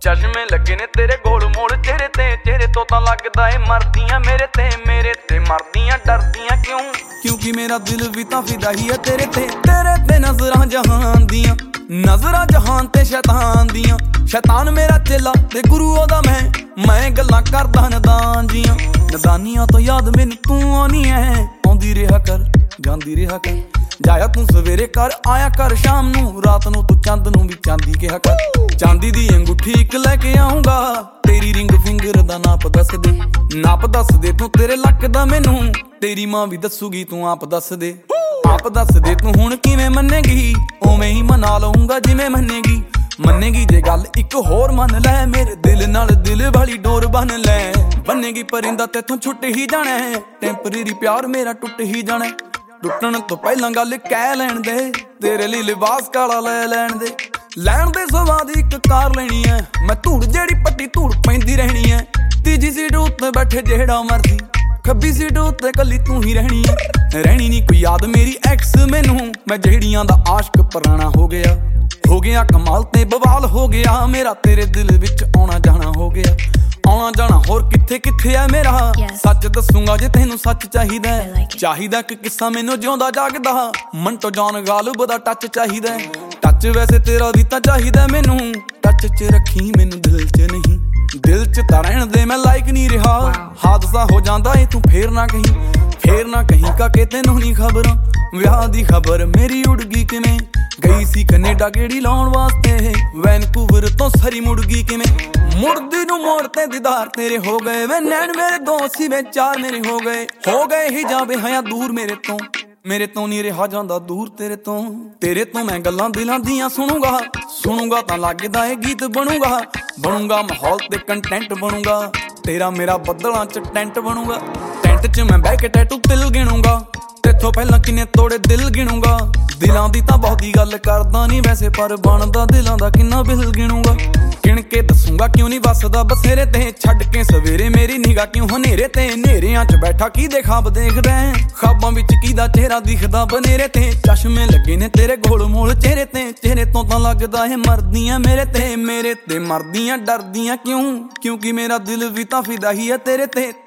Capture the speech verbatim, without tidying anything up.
चश्मे लगे ने तेरे गोल मोड़ चेहरे ते, चेहरे तो तां लगदा ए मरदियां मेरे ते, मेरे ते मरदियां डरदियां क्यों? क्योंकि मेरा दिल भी तां फिदा ही है तेरे ते, तेरे ते नजरां जहान दियां, नजरां जहान ते शैतान दियां। शैतान मेरा चेला ते गुरु ओदा मैं, मैं गल्लां करदा नदान जियां। नदानियां तो याद मैनू तू आनी है, आउंदी रेहा कर जांदी रेहा कर। जाया तू सवेरे कर आया कर शाम नू, रात नू तू चंद नू भी चांदी कहा कर। चांदी दी अंगूठी एक लैके आऊंगा, तेरी रिंग फिंगर दा नाप दस दे, नाप दस दे तू तेरे लक दा मैनू, तेरी मां भी दसूगी तू आप दस दे। आप दस दे तू हुण किवें मन्नेगी, उवें ही मना लऊंगा जिवें मन्नेगी। मन्नेगी जे गल इक होर मन लै, मेरे दिल नाल दिल वाली डोर बन लै। बनेगी परिंदा तेथों छुट ही जाना है, टैंपरेरी प्यार मेरा टुट ही जाना। टुटण तो पहलां गल कह लैण दे, तेरे लिए लिबास काला लै लैण दे। लैण दे स्वाद इक कार लेनी है, मैं धूड़ जेड़ी पट्टी धूड़ पैंदी रहनी है। तीजी सीट उत्ते बैठे जेड़ा मर्जी, खब्बी सीट उत्ते कल्ली तू ही रहनी है। रहनी नी कोई याद मेरी एक्स मैनू, मैं जेड़ियां दा आशिक पुराना हो गया। हो गया कमाल ते बवाल हो गया, मेरा तेरे दिल विच आउणा जाना हो गया। आउणा जाना होर किथे किथे है मेरा, सच दसूंगा जे तैनू सच चाहिदा। चाहिदा कि किस्सा मैनू जिउंदा जागदा, मंटो जॉन गालिब दा टच चाहिदा। टच वैसे तेरा भी तां चाहिदा मैनू, टच च रखी मैनू दिल च नहीं। दिल च तां रहण दे मैं लायक नहीं रहा, हादसा हो जांदा ए तू फेर ना कहीं, फेर ना कहीं का के तैनू नहीं खबरां। विआह दी खबर मेरी उड़ गई किवें, गई सी कनेडा गेड़ी लाउण वास्ते, वैनकूवर तो सरी मुड़ गई किवें। मुड़दी नू मोड़ ते दीदार तेरे हो गए, वे नैन मेरे दो सी वे चार मेरे हो गए। हो गए ही जावे हया दूर मेरे तो, मेरे तो नहीं रहा जांदा दूर तेरे तो। तेरे तो मैं गल्लां दिलां दियां सुनूंगा, सुनूंगा तां लगदा ए गीत बनूंगा। बनूंगा माहौल ते कंटेंट बनूंगा, तेरा मेरा बदलां च टेंट बनूंगा। टेंट च मैं बैठ के टैटू तिल गिणूंगा, तेथों पहलां किन्ने तोड़े दिल गिणूंगा। दिलां दी तां बहुती गल करदा नहीं वैसे, पर बनदा दिलां दा किन्ना बिल गिणूंगा। गिण के दसूंगा क्यों नहीं वसदा बसेरे ते, छड्ड के सवेरे मेरी निगाह क्यों हनेरे ते। नेरियां च बैठा की दे ख्वाब देखदा है, ख्वाबां विच कीदा चेहरा दिखदा बनेरे ते। चश्मे लगे ने तेरे गोल मोल चेहरे ते, चेहरे तो तां लगदा है मरदियां मेरे ते, मेरे ते मरदियां डरदियां क्यों? क्योंकि मेरा दिल भी तां फिदा ही है तेरे ते।